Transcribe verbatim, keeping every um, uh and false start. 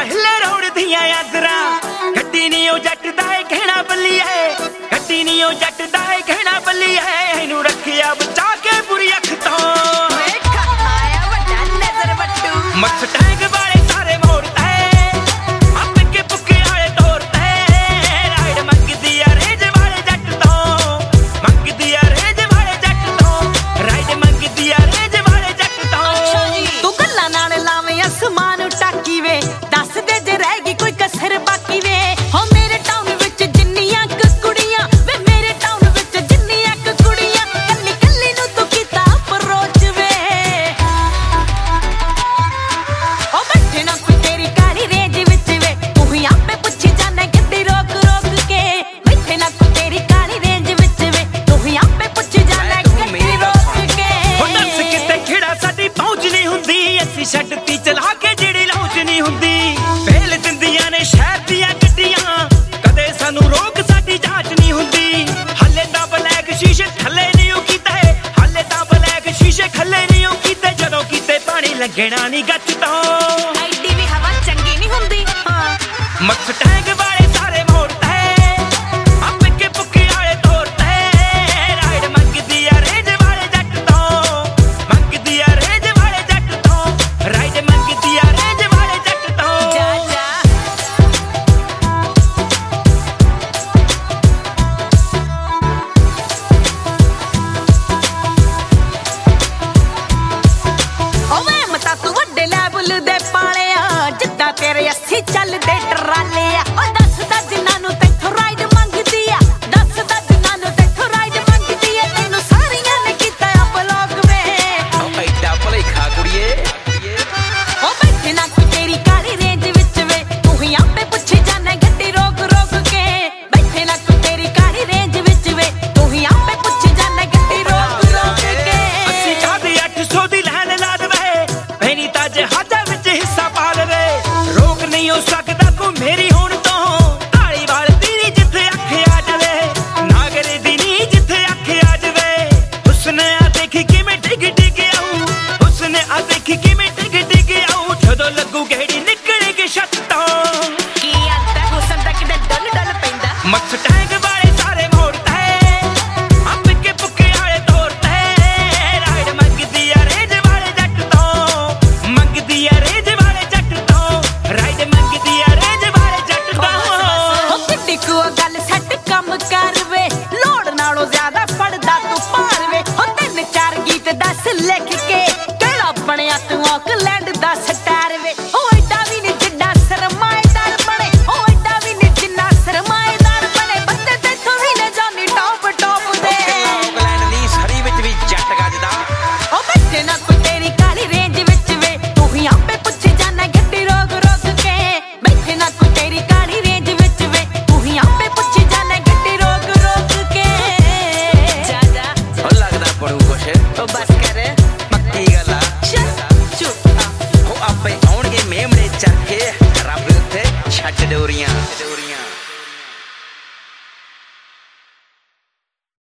हिले रोड दियां यादरा गड्डी नी ओ जट दा ए कहना बल्ली है गड्डी नी ओ जट दा ए कहना बल्ली है इनू रखिया बचा के बुरी अख तो वेखा आया वड्डा नजर बट्टू मक्स टैंक वाले सारे मोड़ता है आप के पुक्के आए तोड़ता है राइड मंगदी आ रेज वाले जट तो मंगदी आ रेज वाले जट तो राइड मंगदी आ रेज वाले जट तो तू गल्ला नाल लावे आसमान टाकी वे दस दे जे रह गई कोई कसर बाकी वे हो मेरे टाउन विच जिन्नियां क कुड़ियां वे मेरे टाउन विच जिन्नियां क कुड़ियां कल्ली कल्ली नु तू कीता अप्रोच वे ओ बैठे ना कोई तेरी काली रेंज विच वे तू ही आपे पुछी जाने गड्डी रोक रोक के बैठे ना कोई तेरी काली रेंज विच वे तू ही आपे पुछी जाने गड्डी रोक के हो दस किते खिड़ा साडी पहुंच नहीं हुंदी ਅਸੀਂ ਛੱਡਤੀ ਚਲਾ ਕੇ ਜਿਹੜੀ ਲੌਂਚ ਨਹੀਂ ਹੁੰਦੀ ਫੇਲ ਦਿੰਦੀਆਂ ਨੇ ਸ਼ਹਿਰ ਦੀਆਂ ਗੱਡੀਆਂ ਕਦੇ ਸਾਨੂੰ ਰੋਕ ਸਾਡੀ ਜਾਂਚ ਨਹੀਂ ਹੁੰਦੀ ਹੱਲੇ ਤਾਂ ਬਲੈਕ ਸ਼ੀਸ਼ੇ ਥੱਲੇ ਨਹੀਂ ਉਹ ਕੀਤਾ ਹੱਲੇ ਤਾਂ ਬਲੈਕ ਸ਼ੀਸ਼ੇ ਖੱਲੇ ਨਹੀਂ ਉਹ ਕੀਤੇ ਜਦੋਂ ਕੀਤੇ ਪਾਣੀ ਲੱਗਣਾ ਨਹੀਂ ਗੱਚ ਤੋਂ ਐਡੀ ਵੀ ਹਵਾ ਚੰਗੀ ਨਹੀਂ ਹੁੰਦੀ ਹਾਂ ਮਕਸ ਟੈਂਕ ਵਾਲੇ ਸਾਰੇ ਮੋੜਤਾ ਹੈ ਆਪੇ ਕੇ ਪੁੱਕੇ ਵਾਲੇ ਤੋੜਤਾ ਹੈ ਰਾਈਡ ਮੰਗਦੀ ਆ ਰੇਜ ਵਾਲੇ ਜੱਟ ਤੋਂ ਮੰਗਦੀ ਆ ਰੇਜ ਵਾਲੇ ਜੱਟ ਤੋਂ ਰਾਈਡ ਮੰਗਦੀ ਆ ਰੇਜ ਵਾਲੇ ਜੱਟ ਤੋਂ ਜਾ ਜਾ ਓਵੇਂ ਮਤਾ ਤੂੰ ਵੱਡੇ ਲੈਵਲ ਦੇ ਪਾਲਿਆ ਜਿੱਦਾਂ ਤੇਰੇ ਅੱਸੀ ਚੱਲਦੇ ਟਰਾਲੇ ਆ ਓ ਦੱਸਦਾ ਜਿਨ੍ਹਾਂ ਨੂੰ ਤੈਥੋਂ ਰਾਈਡ ਮੰਗਦੀ ਆ ਦੱਸਦਾ ਜਿਨ੍ਹਾਂ ਨੂੰ ਤੈਥੋਂ ਰਾਈਡ ਮੰਗਦੀ ਆ ਤੈਨੂੰ ਸਾਰੀਆਂ ਨੇ ਕੀਤਾ ਆ ਬਲੌਗ ਵੇ ਓ ਐਡਾ ਭਲੇਖਾ ਕੁੜੀਏ ਓ ਬੈਠੇ ਨਾ ਕੋਈ ਤੇਰੀ ਕਾਲੀ ਰੇਂਜ ਵਿੱਚ ਵੇ ਤੂੰ ਹੀ ਆਪੇ ਪੁੱਛੀ ਜਾਣੇ ਗੱਡੀ ਰੋਕ ਰੋਕ ਕੇ ਬੈਠੇ ਨਾ ਕੋਈ ਤੇਰੀ ਕਾਲੀ ਰੇਂਜ ਵਿੱਚ ਵੇ ਤੂੰ ਹੀ ਆਪੇ ਪੁੱਛੀ ਜਾਣੇ ਗੱਡੀ ਰੋਕ ਰੋਕ ਕੇ ਅਸੀਂ ਕਾਹਦੀ ਅੱਠ ਸੌ ਦੀ ਲੈਣ ਲਾ ਦਵੇ ਪੈਣੀ ਤਾਂ ਜਹਾਜ਼ਾਂ ਵਿੱਚ ਹਿੱਸਾ ਪਾ ਲਵੇ ਰੋਕ ਨਹੀਂ ਹੋ ਸਕਦਾ ਕੋਈ ਮੇਰੀ ਹੁਣ ਤੋਂ ਢਾਲੀ ਵਾਲ ਦੀ ਨੀ ਜਿੱਥੇ ਅੱਖ ਆ ਜਾਵੇ ਨਾਗਰੇ ਦੀ ਨੀ ਜਿੱਥੇ ਅੱਖ ਆ ਜਾਵੇ ਉਸਨੇ ਆ ਦੇਖੀ ਕਿਵੇਂ ਡਿੱਗ ਡਿੱਗ ਆਊ ਉਸਨੇ ਆ ਦੇਖੀ ਕਿਵੇਂ ਡਿੱਗ ਡਿੱਗ ਆਊ ਜਦੋਂ ਲੱਗੂ ਗਹਿੜੀ ਨਿਕਲੇਗੀ ਛੱਤ ਤੋਂ ਕੀ ਆਂਦਾ ਹੁਸਨ ਦਾ ਕਿਤੇ ਡੁੱਲ ਡੁੱਲ ਪੈਂਦਾ ਮਕਸ ਟੈਂਕ ਵਾਲੇ ਸਾਰੇ ਮੋੜਤਾ ਹੈ ਆਪੇ ਕੇ ਪੁੱਕੇ ਵਾਲੇ ਤੋੜਤਾ ਹੈ ਰਾਈਡ ਮੰਗਦੀ ਆ ਰੇਜ ਵਾਲੇ ਜੱਟ ਤੋਂ ਮੰਗਦੀ ਆ ਰੇਜ ਵਾਲੇ ਜੱਟ ਤੋਂ ਰਾਈਡ ਮੰਗਦੀ ਆ ਰੇਜ ਵਾਲੇ ਜੱਟ ਤੋਂ ਹੋ ਕਿੱਡੀ ਕੁ ਗੱਲ ਸੱਟ ਕੰਮ ਕਰ ਵੇ ਲੋੜ ਨਾਲੋਂ ਜ਼ਿਆਦਾ ਫੜਦਾ ਤੂੰ ਪਾਰ ਵੇ ਹੋ ਤਿੰਨ ਚਾਰ ਗੀਤ ਦੱਸ ਲਿਖ ਕੇ ਕਿਹੜਾ ਬਣਿਆ ਤੂੰ ਆਕਲੈਂਡ ਦਾ ਸਟਾਰ ਵੇ ਹੋ ਐਡਾ ਵੀ ਨੀ ਜਿੱਡਾ ਸਰਮਾਏਦਾਰ ਬਣੇ ਹੋ ਐਡਾ ਵੀ ਨੀ ਜਿੰਨਾ ਸਰਮਾਏਦਾਰ ਬਣੇ ਬੰਦੇ ਤੇਥੋਂ ਵੀ ਲੈ ਜਾਨੀ ਟੌਪ ਟੌਪ ਦੇ ਆਕਲੈਂਡ ਦੀ ਸਰੀ ਵਿੱਚ ਵੀ ਜੱਟ ਗੱਜਦਾ ਓ ਬੈਠੇ ਨਾ ਕੋਈ ਤੇਰੀ ਕਾਲੀ ਰੇਂਜ ਵਿੱਚ ਵੇ ਤੂੰ ਹੀ ਆਪੇ ਪੁੱਛੀ ਜਾਣਾ ਗੱਡੀ ਰੋਕ ਰੋਕ ਕੇ ਬੈਠੇ ਨਾ ਕੋਈ ਤੇਰੀ ਕਾਲੀ ਰੇਂਜ ਵਿੱਚ ਵੇ ਤੂੰ ਹੀ ਆਪੇ ਪੁੱਛੀ ਜਾਣਾ ਗੱਡੀ ਰੋਕ ਰੋਕ ਕੇ ਜਾ ਜਾ ਹੋ ਲੱਗਦਾ ਪੜੂ ਕੁਛ ਓ ਬਸ ਕਰ ਪੱਕੀ ਗੱਲ ਆ ਚੱਲ ਚੁੱਪ ਹੋ ਆਪੇ ਆਉਣਗੇ ਮੇਮਣੇ ਚੱਕੇ ਰੱਬ ਉੱਤੇ ਛੱਡ ਡੋਰੀਆਂ